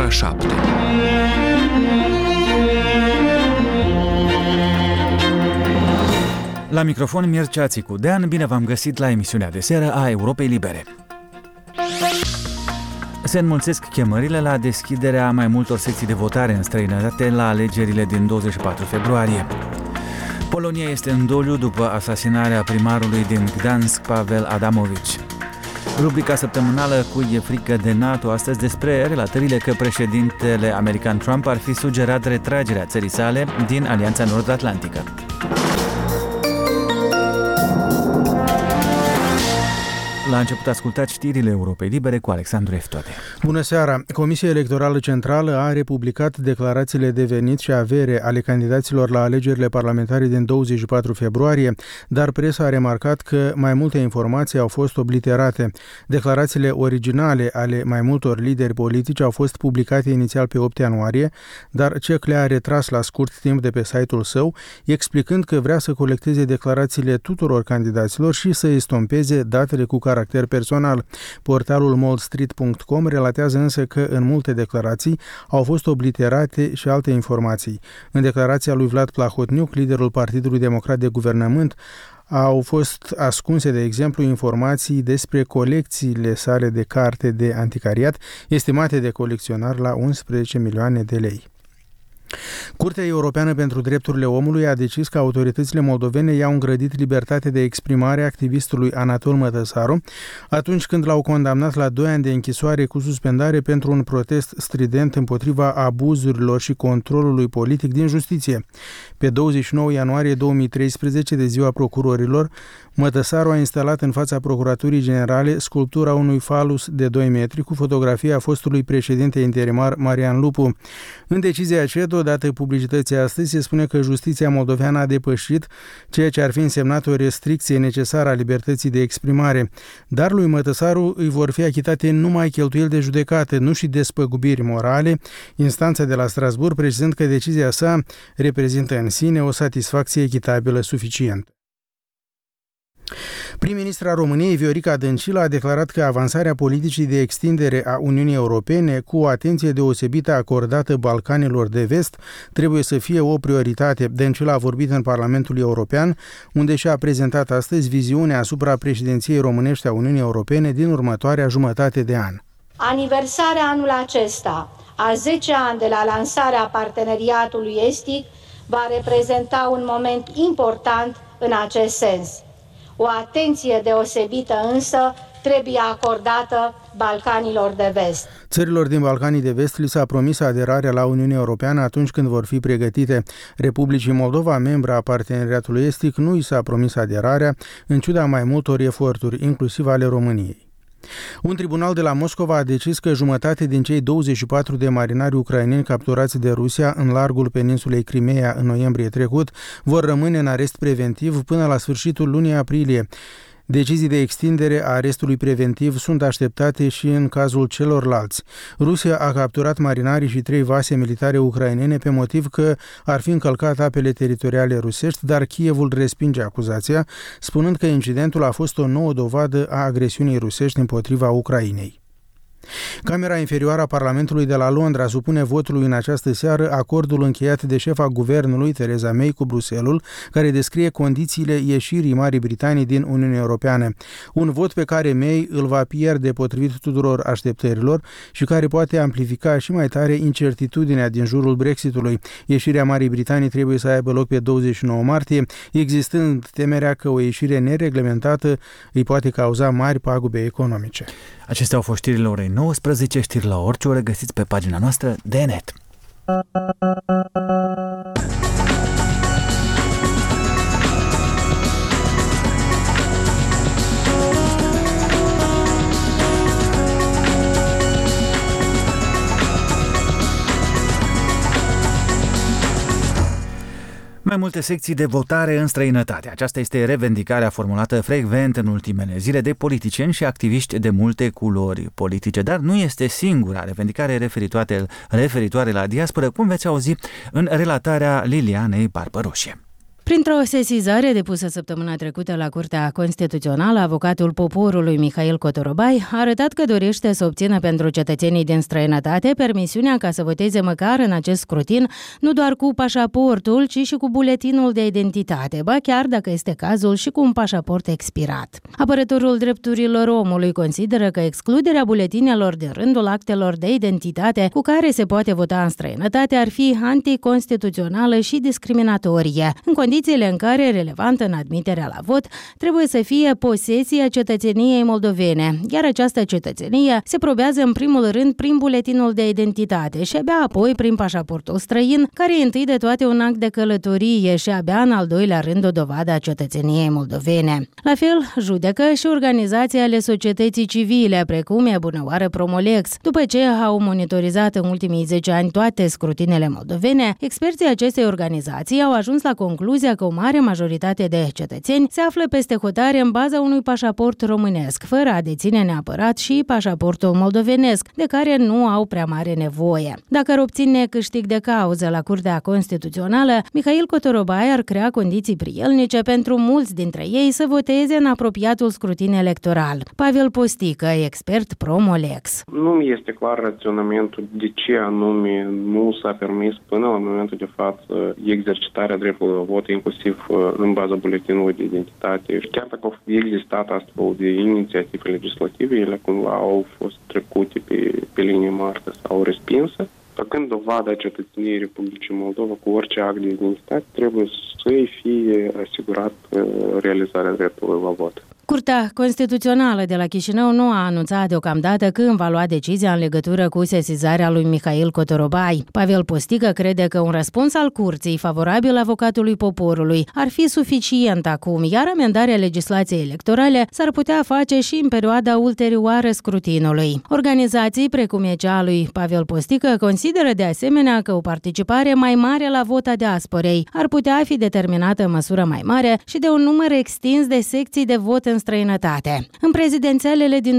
ora 7. La microfon Mircea Țicudean, bine v-am găsit la emisiunea de seară a Europei Libere. Se înmulțesc chemările la deschiderea mai multor secții de votare în străinătate la alegerile din 24 februarie. Polonia este în doliu după asasinarea primarului din Gdansk, Pavel Adamovici. Rubrica săptămânală cu E frică de NATO, astăzi despre relatările că președintele american Trump ar fi sugerat retragerea țării sale din Alianța Nord-Atlantică. La început ascultați știrile Europei Libere cu Alexandru Eftoade. Bună seara! Comisia Electorală Centrală a republicat declarațiile de venit și avere ale candidaților la alegerile parlamentare din 24 februarie, dar presa a remarcat că mai multe informații au fost obliterate. Declarațiile originale ale mai multor lideri politici au fost publicate inițial pe 8 ianuarie, dar CEC le-a retras la scurt timp de pe site-ul său, explicând că vrea să colecteze declarațiile tuturor candidaților și să estompeze datele cu caracter personal. Portalul moldstreet.com relatează însă că în multe declarații au fost obliterate și alte informații. În declarația lui Vlad Plahotniuc, liderul Partidului Democrat de Guvernământ, au fost ascunse, de exemplu, informații despre colecțiile sale de carte de anticariat, estimate de colecționar la 11 milioane de lei. Curtea Europeană pentru Drepturile Omului a decis că autoritățile moldovene i-au îngrădit libertatea de exprimare a activistului Anatol Mătăsaru atunci când l-au condamnat la 2 ani de închisoare cu suspendare pentru un protest strident împotriva abuzurilor și controlului politic din justiție. Pe 29 ianuarie 2013, de ziua procurorilor, Mătăsaru a instalat în fața Procuraturii Generale sculptura unui falus de 2 metri cu fotografia fostului președinte interimar Marian Lupu. În decizia CEDO, dată publicității astăzi, se spune că justiția moldoveană a depășit ceea ce ar fi însemnat o restricție necesară a libertății de exprimare. Dar lui Mătăsaru îi vor fi achitate numai cheltuieli de judecată, nu și despăgubiri morale, instanța de la Strasbourg precizând că decizia sa reprezintă în sine o satisfacție echitabilă suficientă. Prim-ministra României, Viorica Dăncilă, a declarat că avansarea politicii de extindere a Uniunii Europene, cu o atenție deosebită acordată Balcanilor de Vest, trebuie să fie o prioritate. Dăncilă a vorbit în Parlamentul European, unde și-a prezentat astăzi viziunea asupra președinției românești a Uniunii Europene din următoarea jumătate de an. Aniversarea anul acesta a 10 ani de la lansarea parteneriatului estic va reprezenta un moment important în acest sens. O atenție deosebită însă trebuie acordată Balcanilor de Vest. Țărilor din Balcanii de Vest li s-a promis aderarea la Uniunea Europeană atunci când vor fi pregătite. Republicii Moldova, membra a parteneriatului estic, nu i s-a promis aderarea, în ciuda mai multor eforturi, inclusiv ale României. Un tribunal de la Moscova a decis că jumătate din cei 24 de marinari ucraineni capturați de Rusia în largul peninsulei Crimeea în noiembrie trecut vor rămâne în arest preventiv până la sfârșitul lunii aprilie. Decizii de extindere a arestului preventiv sunt așteptate și în cazul celorlalți. Rusia a capturat marinarii și 3 vase militare ucrainene pe motiv că ar fi încălcat apele teritoriale rusești, dar Kievul respinge acuzația, spunând că incidentul a fost o nouă dovadă a agresiunii rusești împotriva Ucrainei. Camera inferioară a Parlamentului de la Londra supune votului în această seară acordul încheiat de șefa guvernului Theresa May cu Bruxelles, care descrie condițiile ieșirii Marii Britanii din Uniunea Europeană. Un vot pe care May îl va pierde potrivit tuturor așteptărilor și care poate amplifica și mai tare incertitudinea din jurul Brexitului. Ieșirea Marii Britanii trebuie să aibă loc pe 29 martie, existând temerea că o ieșire nereglementată îi poate cauza mari pagube economice. Acestea au fost știrile orei 19, știri la orice oră găsiți pe pagina noastră de net. Mai multe secții de votare în străinătate. Aceasta este revendicarea formulată frecvent în ultimele zile de politicieni și activiști de multe culori politice, dar nu este singura revendicare referitoare la diasporă, cum veți auzi în relatarea Lilianei Barbaroșie. Printr-o sesizare depusă săptămâna trecută la Curtea Constituțională, avocatul poporului Mihail Cotorobai a arătat că dorește să obțină pentru cetățenii din străinătate permisiunea ca să voteze măcar în acest scrutin nu doar cu pașaportul, ci și cu buletinul de identitate, ba chiar, dacă este cazul, și cu un pașaport expirat. Apărătorul drepturilor omului consideră că excluderea buletinelor din rândul actelor de identitate cu care se poate vota în străinătate ar fi anticonstituțională și discriminatorie, în condițiile în care, relevantă în admiterea la vot, trebuie să fie posesia cetățeniei moldovene, iar această cetățenie se probează în primul rând prin buletinul de identitate și abia apoi prin pașaportul străin, care e întâi de toate un act de călătorie și abia în al doilea rând o dovadă a cetățeniei moldovene. La fel, judecă și organizații ale societății civile, precum e bunăoară Promolex. După ce au monitorizat în ultimii 10 ani toate scrutinele moldovene, experții acestei organizații au ajuns la concluzia că o mare majoritate de cetățeni se află peste hotare în baza unui pașaport românesc, fără a deține neapărat și pașaportul moldovenesc, de care nu au prea mare nevoie. Dacă ar obține câștig de cauză la Curtea Constituțională, Mihail Cotorobai ar crea condiții prielnice pentru mulți dintre ei să voteze în apropiatul scrutin electoral. Pavel Postică, expert Promolex. Nu mi este clar raționamentul de ce anume nu s-a permis până la momentul de față exercitarea dreptului la vot, inclusiv în baza buletinului de identitate. Chiar dacă au existat astfel de inițiative legislative, ele cumva au fost trecute pe linie moartă sau respinsă. Făcând dovada a cetățeniei Republicii Moldova cu orice act de identitate, trebuie să-i fie asigurat realizarea dreptului la vot. Curtea Constituțională de la Chișinău nu a anunțat deocamdată când va lua decizia în legătură cu sesizarea lui Mihail Cotorobai. Pavel Postică crede că un răspuns al curții favorabil avocatului poporului ar fi suficient acum, iar amendarea legislației electorale s-ar putea face și în perioada ulterioară scrutinului. Organizații precum e cea a lui Pavel Postică consideră de asemenea că o participare mai mare la vota diasporei ar putea fi determinată în măsură mai mare și de un număr extins de secții de vot în străinătate. În prezidențialele din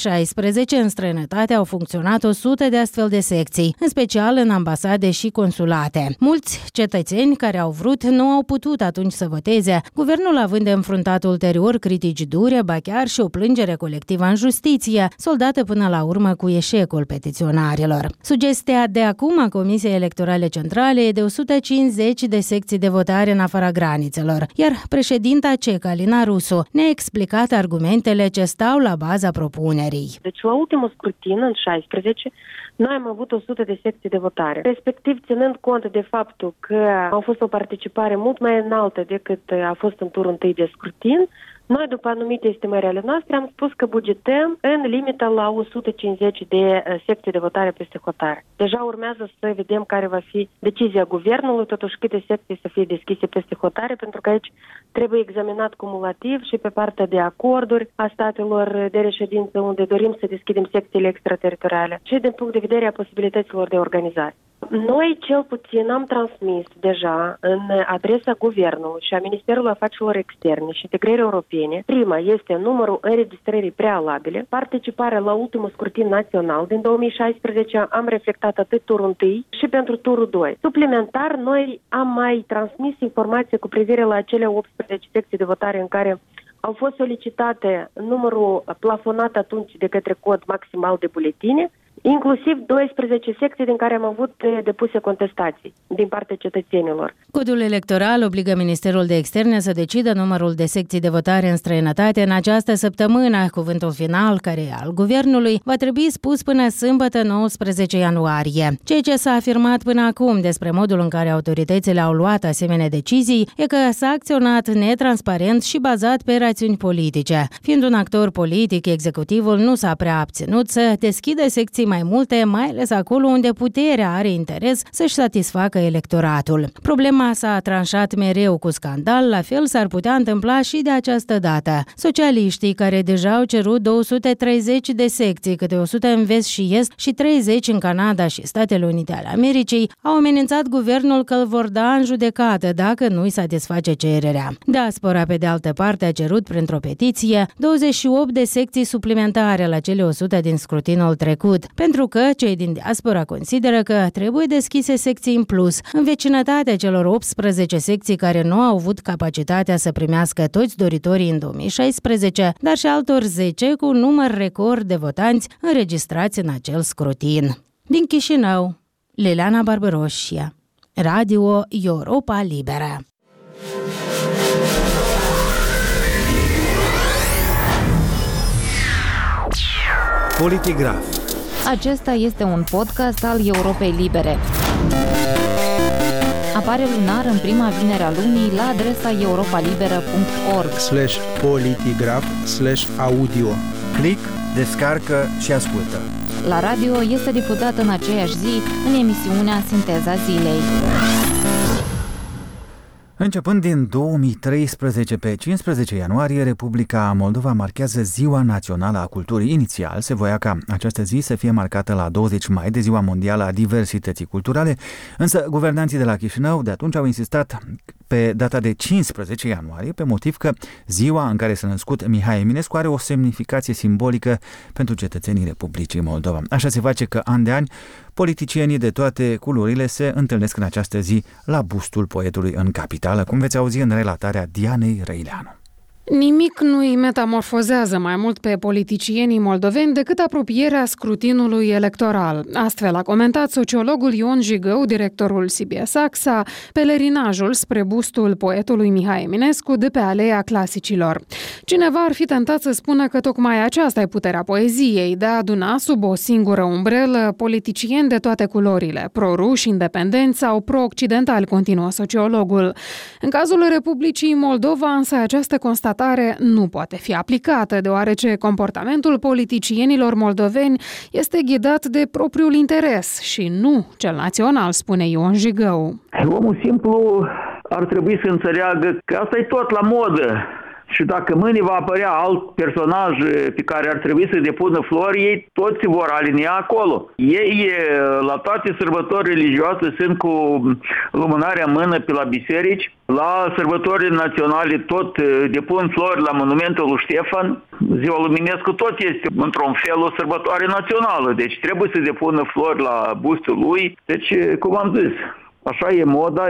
2016, în străinătate au funcționat 100 de astfel de secții, în special în ambasade și consulate. Mulți cetățeni care au vrut nu au putut atunci să voteze, guvernul având de înfruntat ulterior critici dure, ba chiar și o plângere colectivă în justiție, soldată până la urmă cu eșecul petiționarilor. Sugestia de acum a Comisiei Electorale Centrale e de 150 de secții de votare în afara granițelor, iar președinta CEC, Alina Rusu, ne-a explicat argumentele ce stau la baza propunerii. Deci la ultimul scrutin, în 16, noi am avut 100 de secții de votare. Respectiv, ținând cont de faptul că a fost o participare mult mai înaltă decât a fost în turul întâi de scrutin, noi, după anumite estimări ale noastre, am spus că bugetăm în limită la 150 de secții de votare peste hotare. Deja urmează să vedem care va fi decizia guvernului, totuși câte secții să fie deschise peste hotare, pentru că aici trebuie examinat cumulativ și pe partea de acorduri a statelor de reședință unde dorim să deschidem secțiile extrateritoriale și din punct de vedere a posibilităților de organizare. Noi, cel puțin, am transmis deja în adresa Guvernului și a Ministerului Afacerilor Externe și Integrării Europene. Prima este numărul înregistrării prealabile, participarea la ultimul scrutin național din 2016, am reflectat atât turul 1 și pentru turul 2. Suplimentar, noi am mai transmis informații cu privire la cele 18 secții de votare în care au fost solicitate numărul plafonat atunci de către cod maximal de buletine, inclusiv 12 secții din care am avut depuse contestații din partea cetățenilor. Codul electoral obligă Ministerul de Externe să decidă numărul de secții de votare în străinătate în această săptămână. Cuvântul final, care e al guvernului, va trebui spus până sâmbătă 19 ianuarie. Ceea ce s-a afirmat până acum despre modul în care autoritățile au luat asemenea decizii e că s-a acționat netransparent și bazat pe rațiuni politice. Fiind un actor politic, executivul nu s-a prea abținut să deschidă secții mai multe, mai ales acolo unde puterea are interes să-și satisfacă electoratul. Problema s-a tranșat mereu cu scandal, la fel s-ar putea întâmpla și de această dată. Socialiștii, care deja au cerut 230 de secții, câte 100 în vest și est și 30 în Canada și Statele Unite ale Americii, au amenințat guvernul că îl vor da în judecată dacă nu-i satisface cererea. Diaspora, pe de altă parte, a cerut printr-o petiție 28 de secții suplimentare la cele 100 din scrutinul trecut. pentru că cei din diaspora consideră că trebuie deschise secții în plus, în vecinătatea celor 18 secții care nu au avut capacitatea să primească toți doritorii în 2016, dar și altor 10 cu număr record de votanți înregistrați în acel scrutin. Din Chișinău, Liliana Barbaroșia, Radio Europa Liberă. Politigraf. Acesta este un podcast al Europei Libere. Apare lunar în prima vinere a lunii la adresa europalibera.org/politigraf/audio. Click, descarcă și ascultă. La radio este difuzat în aceeași zi în emisiunea Sinteza Zilei. Începând din 2013, pe 15 ianuarie, Republica Moldova marchează Ziua Națională a Culturii. Inițial se voia ca această zi să fie marcată la 20 mai de Ziua Mondială a Diversității Culturale, însă guvernanții de la Chișinău de atunci au insistat pe data de 15 ianuarie, pe motiv că ziua în care s-a născut Mihai Eminescu are o semnificație simbolică pentru cetățenii Republicii Moldova. Așa se face că, an de an, politicienii de toate culorile se întâlnesc în această zi la bustul poetului în capitală, cum veți auzi în relatarea Dianei Răileanu. Nimic nu îi metamorfozează mai mult pe politicienii moldoveni decât apropierea scrutinului electoral. Astfel a comentat sociologul Ion Jigău, directorul CBS AXA, pelerinajul spre bustul poetului Mihai Eminescu de pe Aleea Clasicilor. Cineva ar fi tentat să spună că tocmai aceasta e puterea poeziei, de a aduna sub o singură umbrelă politicieni de toate culorile, pro-ruși, independenți sau pro-occidentali, continuă sociologul. În cazul Republicii Moldova, însă, această constatare nu poate fi aplicată, deoarece comportamentul politicienilor moldoveni este ghidat de propriul interes și nu cel național, spune Ion Jigău. Omul simplu ar trebui să înțeleagă că asta e tot la modă. Și dacă mâine va apărea alt personaj pe care ar trebui să depună flori, ei toți se vor alinia acolo. Ei la toate sărbători religioase sunt cu lumânarea în mână pe la biserici. La sărbătorile naționale tot depun flori la monumentul lui Ștefan. Ziua lui Eminescu tot este într-un fel o sărbătoare națională. Deci trebuie să depună flori la bustul lui. Deci, cum am zis, așa e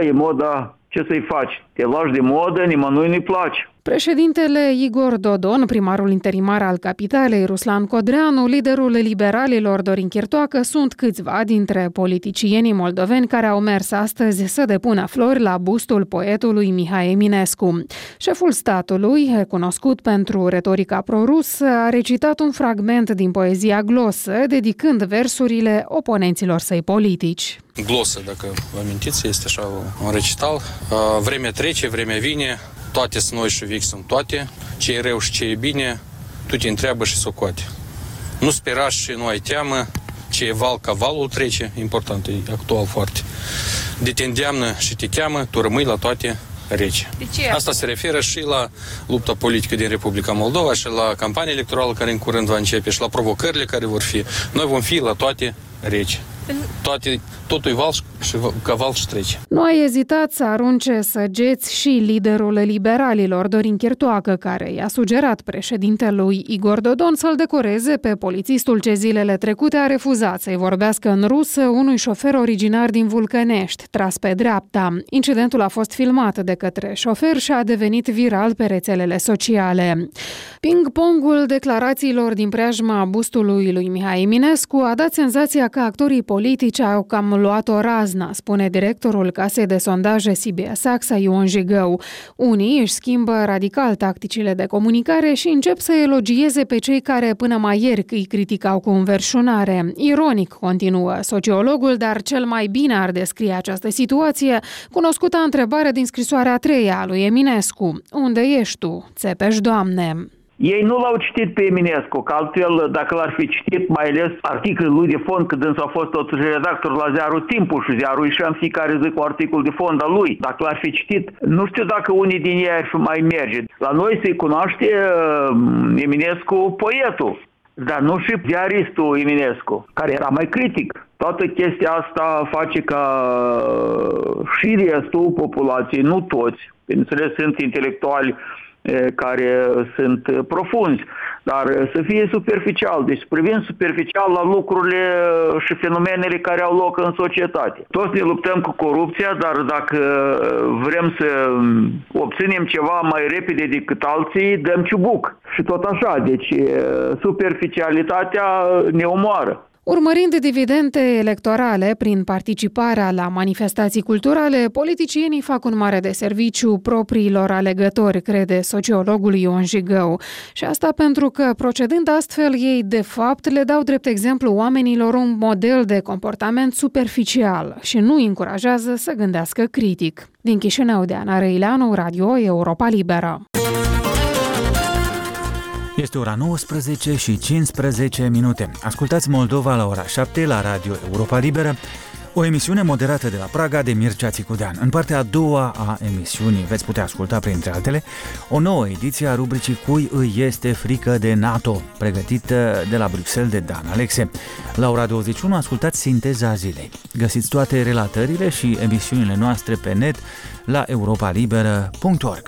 moda. Ce să-i faci? Te lași de modă, nimănui nu-i place. Președintele Igor Dodon, primarul interimar al capitalei Ruslan Codreanu, liderul liberalilor Dorin Chirtoacă sunt câțiva dintre politicienii moldoveni care au mers astăzi să depună flori la bustul poetului Mihai Eminescu. Șeful statului, cunoscut pentru retorica prorusă, a recitat un fragment din poezia glosă, dedicând versurile oponenților săi politici. Glosă, dacă vă amintiți, este așa un recital. Vremea trece, vremea vine, toate sunt noi și vechi sunt toate, ce e rău și ce e bine, tu te întreabă și socoate. Nu spera și nu ai teamă, ce e val ca valul trece, important, e actual foarte. De te îndeamnă și te cheamă, tu rămâi la toate rece. Asta se referă și la lupta politică din Republica Moldova și la campania electorală care în curând va începe și la provocările care vor fi. Noi vom fi la toate rece. Totul e val și ca val și trece. Nu a ezitat să arunce săgeți și liderul liberalilor Dorin Chirtoacă, care i-a sugerat președintelui Igor Dodon să-l decoreze pe polițistul ce zilele trecute a refuzat să-i vorbească în rusă unui șofer originar din Vulcănești, tras pe dreapta. Incidentul a fost filmat de către șofer și a devenit viral pe rețelele sociale. Ping-pongul declarațiilor din preajma bustului lui Mihai Eminescu a dat senzația că actorii politici au cam luat-o razna, spune directorul casei de sondaje CBS AXA Ion Jigău. Unii își schimbă radical tacticile de comunicare și încep să elogieze pe cei care până mai ieri îi criticau cu înverșunare. Ironic, continuă sociologul, dar cel mai bine ar descrie această situație cunoscuta întrebare din scrisoarea a treia a lui Eminescu. Unde ești tu, Țepeș, Doamne? Ei nu l-au citit pe Eminescu, că altfel, dacă l-ar fi citit, mai ales articolul lui de fond, că dânsul a fost totuși redactor la ziarul Timpul și ziarul ieșea în fiecare zi cu articol de fond al lui. Dacă l-ar fi citit, nu știu dacă unii din ei ar fi mai merge. La noi se cunoaște Eminescu poetul, dar nu și ziaristul Eminescu, care era mai critic. Toată chestia asta face ca și restul populației, nu toți, bineînțeles sunt intelectuali care sunt profunzi, dar să fie superficial, deci privind superficial la lucrurile și fenomenele care au loc în societate. Toți ne luptăm cu corupția, dar dacă vrem să obținem ceva mai repede decât alții, dăm ciubuc. Și tot așa, deci superficialitatea ne omoară. Urmărind dividende electorale prin participarea la manifestații culturale, politicienii fac un mare deserviciu propriilor alegători, crede sociologul Ion Jigău. Și asta pentru că, procedând astfel, ei, de fapt, le dau drept exemplu oamenilor un model de comportament superficial și nu îi încurajează să gândească critic. Din Chișinău, Diana Răileanu, Radio Europa Liberă. Este ora 19 și 15 minute. Ascultați Moldova la ora 7 la Radio Europa Liberă, o emisiune moderată de la Praga de Mircea Țicudean. În partea a doua a emisiunii veți putea asculta, printre altele, o nouă ediție a rubricii Cui îi este frică de NATO, pregătită de la Bruxelles de Dan Alexe. La ora 21 ascultați Sinteza zilei. Găsiți toate relatările și emisiunile noastre pe net la europalibera.org.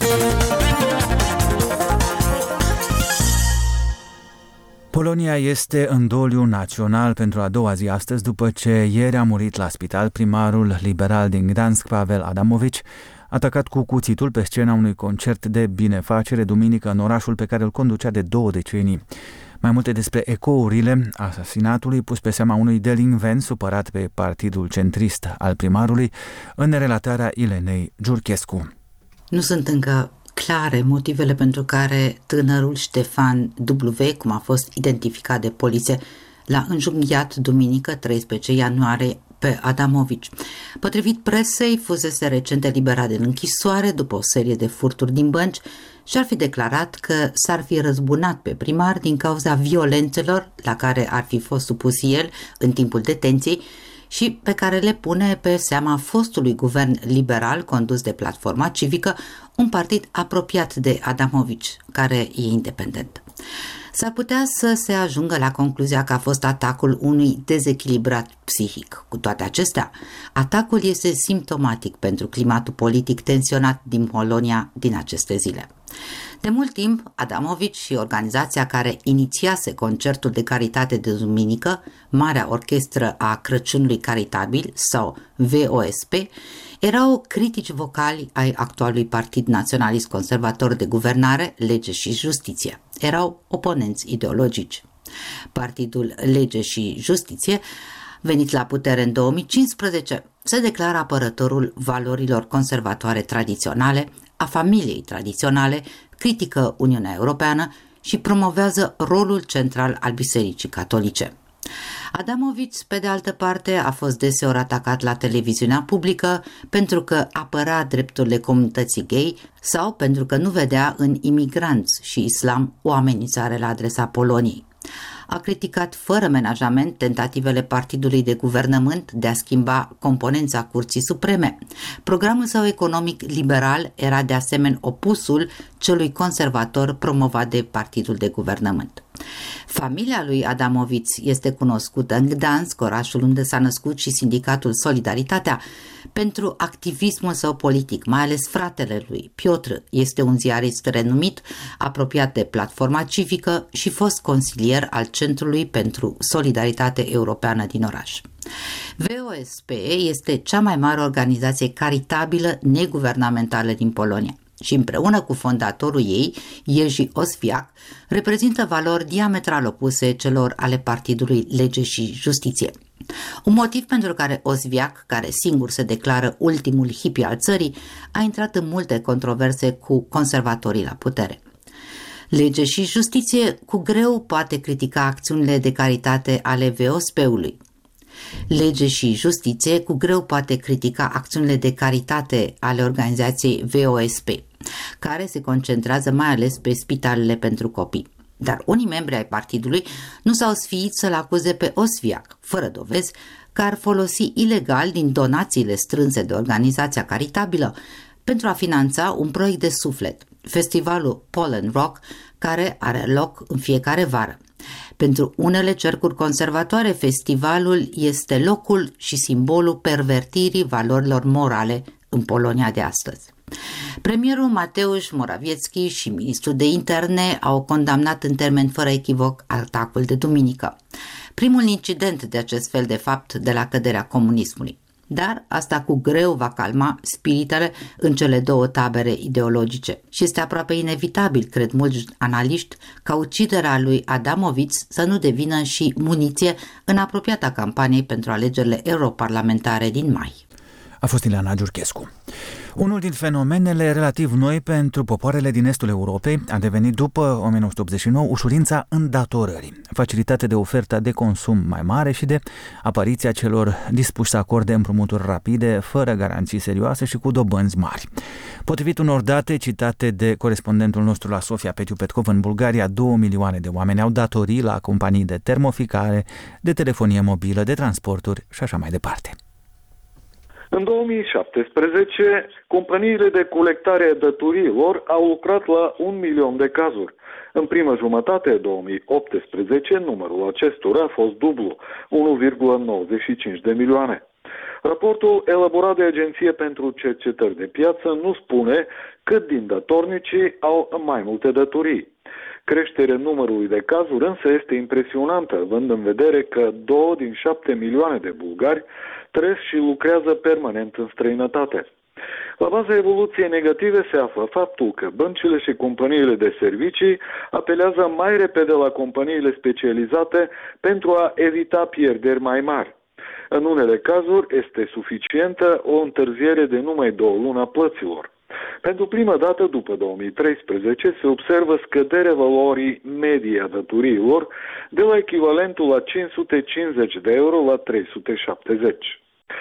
Polonia este în doliu național pentru a doua zi astăzi, după ce ieri a murit la spital primarul liberal din Gdansk, Pavel Adamovici, atacat cu cuțitul pe scena unui concert de binefacere duminică în orașul pe care îl conducea de 2 decenii. Mai multe despre ecourile asasinatului pus pe seama unui delinvent supărat pe partidul centrist al primarului în relatarea Ilenei Giurchescu. Nu sunt încă clare motivele pentru care tânărul Ștefan W., cum a fost identificat de poliție, l-a înjunghiat duminică 13 ianuarie pe Adamovici. Potrivit presei, fusese recent eliberat din închisoare după o serie de furturi din bănci și ar fi declarat că s-ar fi răzbunat pe primar din cauza violențelor la care ar fi fost supus el în timpul detenției și pe care le pune pe seama fostului guvern liberal condus de Platforma Civică, un partid apropiat de Adamovici, care e independent. S-ar putea să se ajungă la concluzia că a fost atacul unui dezechilibrat psihic. Cu toate acestea, atacul este simptomatic pentru climatul politic tensionat din Polonia din aceste zile. De mult timp, Adamovici și organizația care inițiase concertul de caritate de duminică, Marea Orchestră a Crăciunului Caritabil sau VOSP, erau critici vocali ai actualului Partid Naționalist Conservator de Guvernare, Lege și Justiție. Erau oponenți ideologici. Partidul Lege și Justiție, venit la putere în 2015, se declară apărătorul valorilor conservatoare tradiționale, a familiei tradiționale, critică Uniunea Europeană și promovează rolul central al Bisericii Catolice. Adamovici, pe de altă parte, a fost deseori atacat la televiziunea publică pentru că apăra drepturile comunității gay sau pentru că nu vedea în imigranți și islam o amenințare la adresa Poloniei. A criticat fără menajament tentativele partidului de guvernământ de a schimba componența Curții Supreme. Programul său economic liberal era de asemenea opusul celui conservator promovat de partidul de guvernământ. Familia lui Adamovici este cunoscută în Gdansk, orașul unde s-a născut, și sindicatul Solidaritatea, pentru activismul său politic, mai ales fratele lui, Piotr, este un ziarist renumit, apropiat de Platforma Civică și fost consilier al Centrului pentru Solidaritate Europeană din oraș. VOSP este cea mai mare organizație caritabilă neguvernamentală din Polonia și împreună cu fondatorul ei, Jerzy Oswiak, reprezintă valori diametral opuse celor ale Partidului Lege și Justiție. Un motiv pentru care Oswiak, care singur se declară ultimul hippie al țării, a intrat în multe controverse cu conservatorii la putere. Lege și Justiție cu greu poate critica acțiunile de caritate ale VOSP-ului. Lege și Justiție cu greu poate critica acțiunile de caritate ale organizației VOSP, care se concentrează mai ales pe spitalele pentru copii. Dar unii membri ai partidului nu s-au sfiit să-l acuze pe Oswiak, fără dovezi, că ar folosi ilegal din donațiile strânse de organizația caritabilă pentru a finanța un proiect de suflet, festivalul Poland Rock, care are loc în fiecare vară. Pentru unele cercuri conservatoare, festivalul este locul și simbolul pervertirii valorilor morale în Polonia de astăzi. Premierul Mateusz Morawiecki și ministrul de interne au condamnat în termen fără echivoc atacul de duminică. Primul incident de acest fel de fapt de la căderea comunismului. Dar asta cu greu va calma spiritele în cele două tabere ideologice. Și este aproape inevitabil, cred mulți analiști, ca uciderea lui Adamović să nu devină și muniție în apropiata campaniei pentru alegerile europarlamentare din mai. A fost Ileana Giurchescu. Unul din fenomenele relativ noi pentru popoarele din estul Europei a devenit după 1989 ușurința îndatorării, facilitate de oferta de consum mai mare și de apariția celor dispuși să acorde împrumuturi rapide, fără garanții serioase și cu dobânzi mari. Potrivit unor date citate de corespondentul nostru la Sofia, Petiu Petkov, în Bulgaria 2 milioane de oameni au datorii la companii de termoficare, de telefonie mobilă, de transporturi și așa mai departe. În 2017, companiile de colectare a datoriilor au lucrat la 1 milion de cazuri. În prima jumătate a 2018, numărul acestora a fost dublu, 1,95 de milioane. Raportul elaborat de Agenția pentru Cercetări de Piață nu spune cât din datornicii au mai multe datorii. Creșterea numărului de cazuri însă este impresionantă, având în vedere că 2 din 7 milioane de bulgari trăiesc și lucrează permanent în străinătate. La baza evoluției negative se află faptul că băncile și companiile de servicii apelează mai repede la companiile specializate pentru a evita pierderi mai mari. În unele cazuri este suficientă o întârziere de numai 2 luni a plăților. Pentru prima dată după 2013 se observă scăderea valorii medii a datoriilor de la echivalentul la 550 de euro la 370.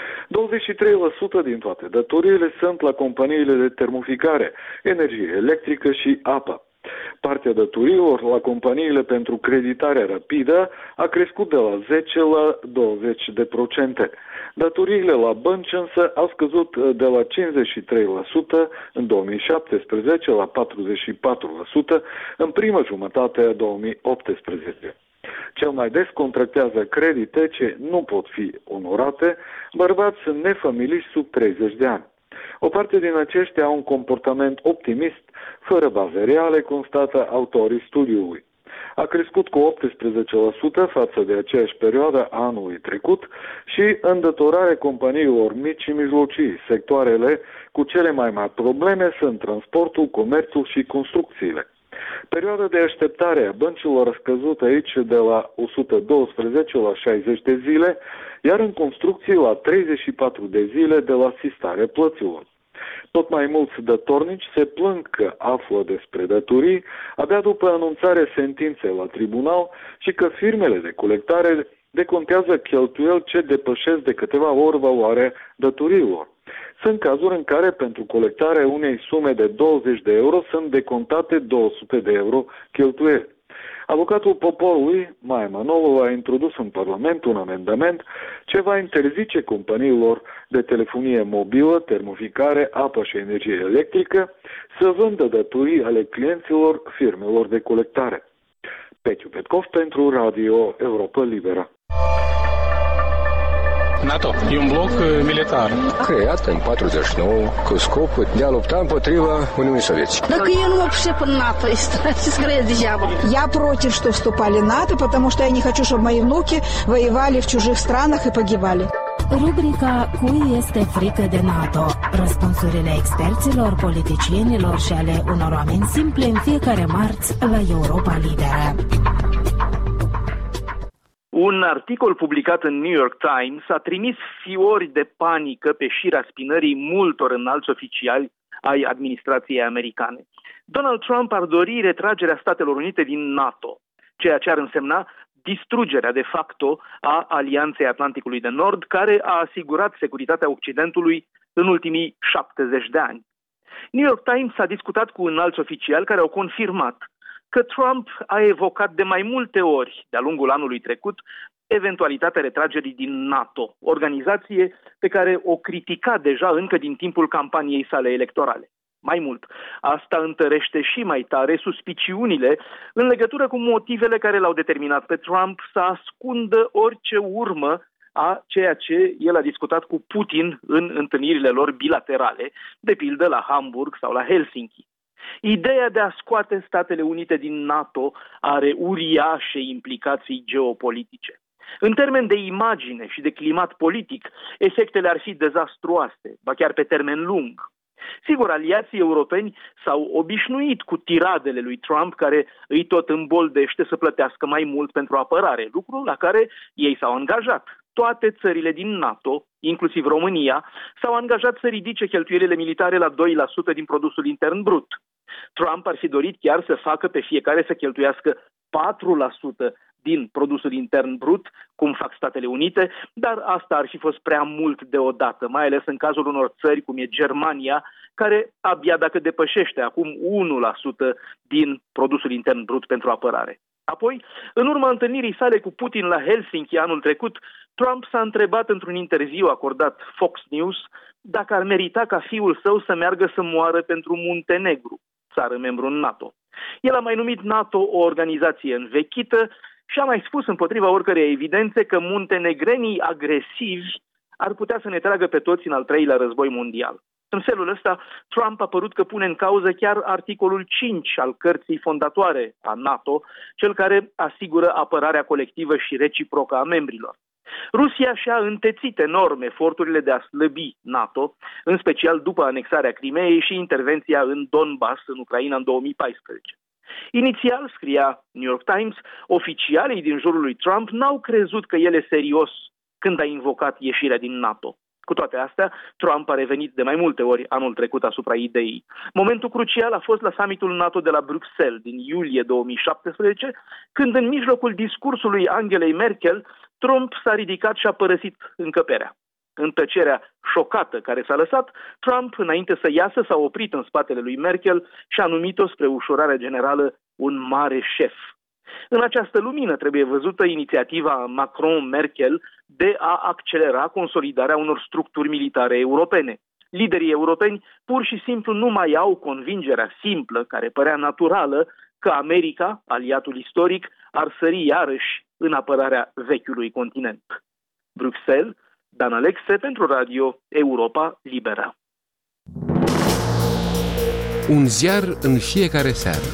23% din toate datoriile sunt la companiile de termoficare, energie electrică și apă. Partea datoriilor la companiile pentru creditare rapidă a crescut de la 10 la 20%. Datoriile la bănci însă au scăzut de la 53% în 2017 la 44% în prima jumătate a 2018. Cel mai des contractează credite ce nu pot fi onorate bărbați nefamiliști sub 30 de ani. O parte din aceștia au un comportament optimist, fără baze reale, constată autorii studiului. A crescut cu 18% față de aceeași perioadă a anului trecut și îndatorarea companiilor mici și mijlocii. Sectoarele cu cele mai mari probleme sunt transportul, comerțul și construcțiile. Perioada de așteptare a băncilor a scăzut aici de la 112 la 60 de zile, iar în construcții la 34 de zile de la sistarea plăților. Tot mai mulți datornici se plâng că află despre datorii abia după anunțarea sentinței la tribunal și că firmele de colectare decontează cheltuieli ce depășesc de câteva ori valoarea datoriilor. Sunt cazuri în care pentru colectarea unei sume de 20 de euro sunt decontate 200 de euro cheltuieli. Avocatul poporului, Maia Manolu, a introdus în Parlament un amendament ce va interzice companiilor de telefonie mobilă, termoficare, apă și energie electrică să vândă datorii ale clienților firmelor de colectare. Petiu Petkov pentru Radio Europa Liberă. NATO e un bloc militar creat în 49 cu scopul de a lupta împotriva Uniunii Sovietice. Так я не вообще по НАТО, скорее дьявол. Я против, что вступали в НАТО, потому что я не хочу, чтобы мои внуки воевали в чужих странах и погибали. Rubrica Cui este frică de NATO? Răspunsurile experților, politicienilor și ale unor oameni simple în fiecare marți la Europa Liberă. Un articol publicat în New York Times a trimis fiori de panică pe șira spinării multor înalți oficiali ai administrației americane. Donald Trump ar dori retragerea Statelor Unite din NATO, ceea ce ar însemna distrugerea de facto a Alianței Atlanticului de Nord, care a asigurat securitatea Occidentului în ultimii 70 de ani. New York Times a discutat cu înalți oficiali care au confirmat că Trump a evocat de mai multe ori de-a lungul anului trecut eventualitatea retragerii din NATO, organizație pe care o critica deja încă din timpul campaniei sale electorale. Mai mult, asta întărește și mai tare suspiciunile în legătură cu motivele care l-au determinat pe Trump să ascundă orice urmă a ceea ce el a discutat cu Putin în întâlnirile lor bilaterale, de pildă la Hamburg sau la Helsinki. Ideea de a scoate Statele Unite din NATO are uriașe implicații geopolitice. În termen de imagine și de climat politic, efectele ar fi dezastruoase, ba chiar pe termen lung. Sigur, aliații europeni s-au obișnuit cu tiradele lui Trump, care îi tot îmboldește să plătească mai mult pentru apărare, lucru la care ei s-au angajat. Toate țările din NATO, inclusiv România, s-au angajat să ridice cheltuielile militare la 2% din produsul intern brut. Trump ar fi dorit chiar să facă pe fiecare să cheltuiască 4% din produsul intern brut, cum fac Statele Unite, dar asta ar fi fost prea mult deodată, mai ales în cazul unor țări cum e Germania, care abia dacă depășește acum 1% din produsul intern brut pentru apărare. Apoi, în urma întâlnirii sale cu Putin la Helsinki anul trecut, Trump s-a întrebat într-un interviu acordat Fox News dacă ar merita ca fiul său să meargă să moară pentru Muntenegru, țară membru în NATO. El a mai numit NATO o organizație învechită și a mai spus împotriva oricărei evidențe că muntenegrenii agresivi ar putea să ne tragă pe toți în al treilea război mondial. În felul ăsta, Trump a părut că pune în cauză chiar articolul 5 al cărții fondatoare a NATO, cel care asigură apărarea colectivă și reciprocă a membrilor. Rusia și-a întețit enorm eforturile de a slăbi NATO, în special după anexarea Crimeei și intervenția în Donbass, în Ucraina, în 2014. Inițial, scria New York Times, oficialii din jurul lui Trump n-au crezut că el e serios când a invocat ieșirea din NATO. Cu toate astea, Trump a revenit de mai multe ori anul trecut asupra ideii. Momentul crucial a fost la summitul NATO de la Bruxelles din iulie 2017, când în mijlocul discursului Angelei Merkel, Trump s-a ridicat și a părăsit încăperea. În tăcerea șocată care s-a lăsat, Trump, înainte să iasă, s-a oprit în spatele lui Merkel și a numit-o spre ușurarea generală un mare șef. În această lumină trebuie văzută inițiativa Macron-Merkel de a accelera consolidarea unor structuri militare europene. Liderii europeni pur și simplu nu mai au convingerea simplă, care părea naturală, că America, aliatul istoric, ar sări iarăși în apărarea vechiului continent. Bruxelles, Dan Alexe pentru Radio Europa Liberă. Un ziar în fiecare seară.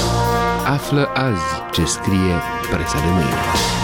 Află azi ce scrie presa de mâine.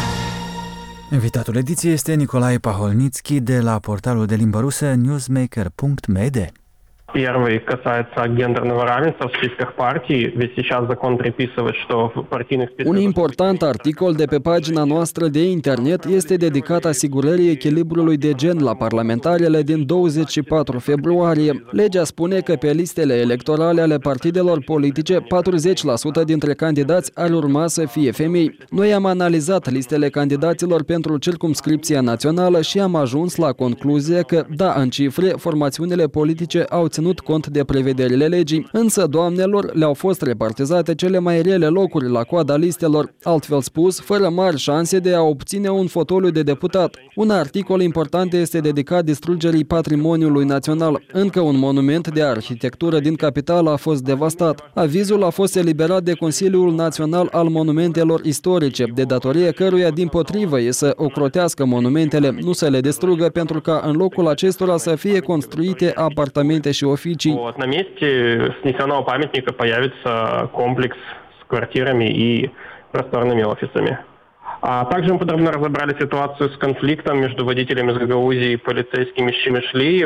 Invitatul ediției este Nicolae Paholnitski de la portalul de limbă rusă newsmaker.md. Первый касается гендерного равенства в списках партий, ведь сейчас закон приписывает, что в партийных списках... Un important articol de pe pagina noastră de internet este dedicat asigurării echilibrului de gen la parlamentarele din 24 februarie. Legea spune că pe listele electorale ale partidelor politice, 40% dintre candidați ar urma să fie femei. Noi am analizat listele candidaților pentru circumscripția națională și am ajuns la concluzia că, da, în cifre, formațiunile politice au ținut cont de prevederile legii, însă doamnelor le-au fost repartizate cele mai rele locuri la coada listelor, altfel spus, fără mari șanse de a obține un fotoliu de deputat. Un articol important este dedicat distrugerii patrimoniului național. Încă un monument de arhitectură din capitală a fost devastat. Avizul a fost eliberat de Consiliul Național al Monumentelor Istorice, de datorie căruia dimpotrivă e să ocrotească monumentele, nu să le distrugă, pentru ca în locul acestora să fie construite apartamente și официй. Вот, на месте снесенного памятника появится комплекс с квартирами и просторными офисами. А также мы подробно разобрали ситуацию с конфликтом между водителями из Гагаузии и полицейскими из Чимишлии.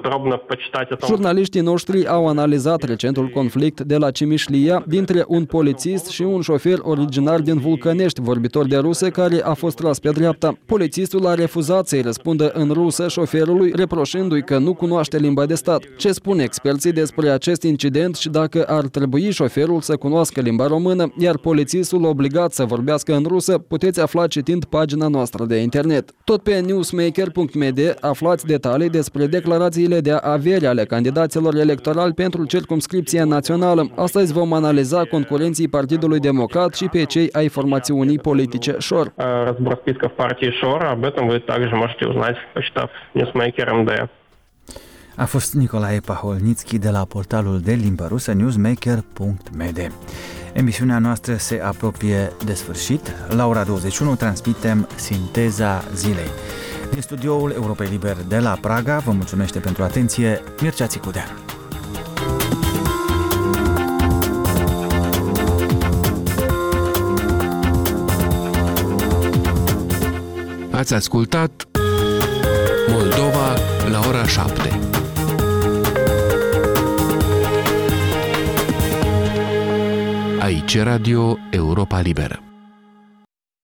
Jurnaliștii noștri au analizat recentul conflict de la Cimișlia dintre un polițist și un șofer originar din Vulcănești, vorbitor de rusă, care a fost tras pe dreapta. Polițistul a refuzat să-i răspundă în rusă șoferului, reproșându-i că nu cunoaște limba de stat. Ce spun experții despre acest incident și dacă ar trebui șoferul să cunoască limba română, iar polițistul obligat să vorbească în rusă, puteți afla citind pagina noastră de internet. Tot pe newsmaker.md aflați detalii despre declarații de avere ale candidaților electorali pentru circumscripția națională. Astăzi vom analiza concurenții Partidului Democrat și pe cei ai formațiunii politice Șor. Разбор списков партии Шор, об этом вы также можете узнать, почитав Newsmaker.md. A fost Nicolae Paholnitski de la portalul de limbă rusă newsmaker.md. Emisiunea noastră se apropie de sfârșit. La ora 21 transmitem Sinteza zilei. Din studioul Europei Liber de la Praga, vă mulțumește pentru atenție Mircea Țicudean. Ați ascultat Moldova la ora 7. Aici Radio Europa Liberă.